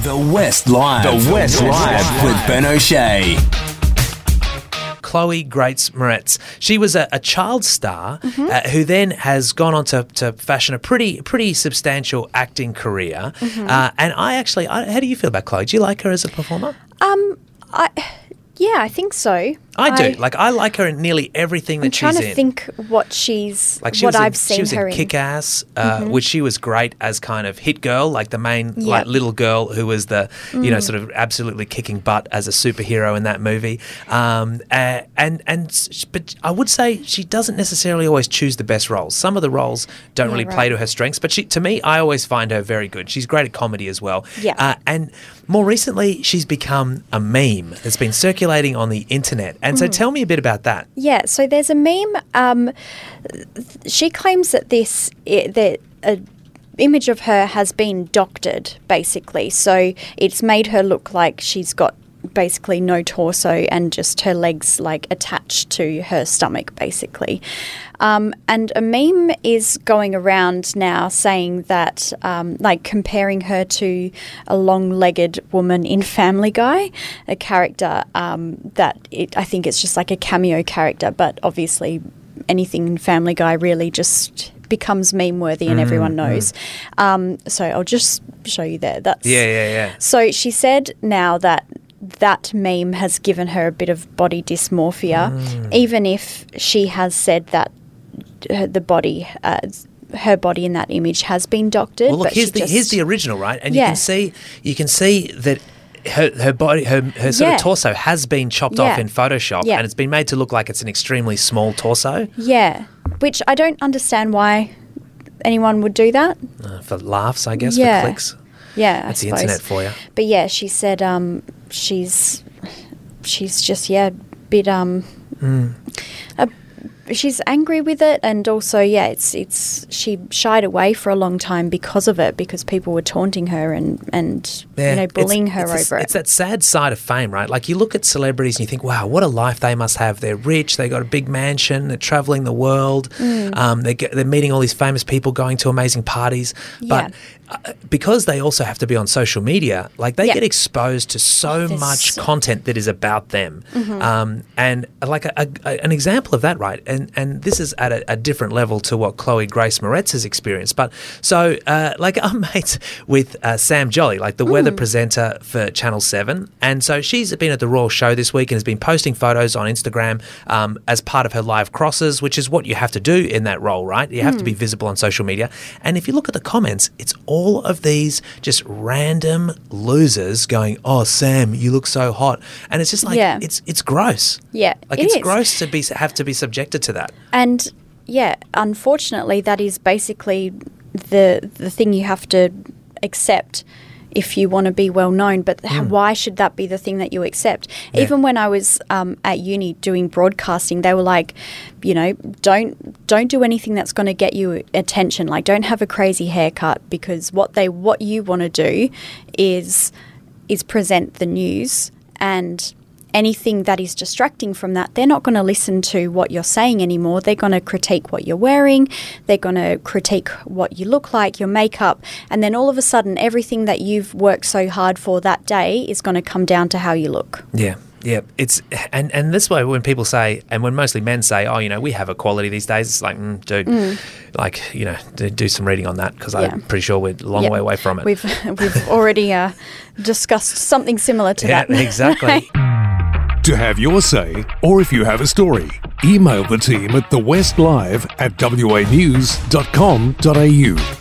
The West Live. The West Live with Ben O'Shea. Chloe Grace Moretz. She was a child star who then has gone on to fashion a pretty substantial acting career. And how do you feel about Chloe? Do you like her as a performer? Yeah, I think so. I do. I like her in nearly everything that she's in. I'm trying to think what she's, I've seen her in. She was in Kick-Ass, which she was great as kind of hit girl, like the main little girl who was the, sort of absolutely kicking butt as a superhero in that movie. But I would say she doesn't necessarily always choose the best roles. Some of the roles don't really play to her strengths, but to me, I always find her very good. She's great at comedy as well. Yeah. And more recently, she's become a meme that's been circulating on the internet. And so tell me a bit about that. Yeah, so there's a meme. She claims that the image of her has been doctored, basically. So it's made her look like she's got basically no torso and just her legs attached to her stomach, basically. And a meme is going around now saying that, comparing her to a long-legged woman in Family Guy, a character I think it's just like a cameo character, but obviously anything in Family Guy really just becomes meme-worthy and everyone knows. So I'll just show you there. Yeah. So she said now that meme has given her a bit of body dysmorphia, even if she has said that her body in that image has been doctored. Well, look, here's the original, right? And you can see that her body, her sort of torso has been chopped off in Photoshop, and it's been made to look like it's an extremely small torso. Yeah, which I don't understand why anyone would do that. For laughs, I guess, for clicks. Yeah, that's the internet for you. But yeah, she said she's just a bit she's angry with it, and also she shied away for a long time because of it, because people were taunting her and bullying her over it. It's that sad side of fame, right? Like, you look at celebrities and you think, wow, what a life they must have. They're rich, they got a big mansion, they're traveling the world, they're meeting all these famous people, going to amazing parties, but because they also have to be on social media, they get exposed to so much content that is about them. And an example of that, right? And this is at a different level to what Chloe Grace Moretz has experienced. But so, I'm mates with Sam Jolly, the weather presenter for Channel 7. And so she's been at the Royal Show this week and has been posting photos on Instagram as part of her live crosses, which is what you have to do in that role, right? You have to be visible on social media. And if you look at the comments, it's all of these just random losers going, "Oh, Sam, you look so hot," and it's just it's gross. Yeah, it's gross to have to be subjected to that. And unfortunately, that is basically the thing you have to accept if you want to be well known. But why should that be the thing that you accept? Yeah. Even when I was at uni doing broadcasting, they were like, don't do anything that's going to get you attention. Don't have a crazy haircut, because what you want to do is present the news, and anything that is distracting from that, they're not going to listen to what you're saying anymore. They're going to critique what you're wearing. They're going to critique what you look like, your makeup. And then all of a sudden, everything that you've worked so hard for that day is going to come down to how you look. Yeah. Yeah, and this way when people say, and when mostly men say, "Oh, we have equality these days," it's like, dude, do some reading on that, because I'm pretty sure we're a long way away from it. We've already discussed something similar to that. Yeah, exactly. To have your say, or if you have a story, email the team at thewestlive@wanews.com.au.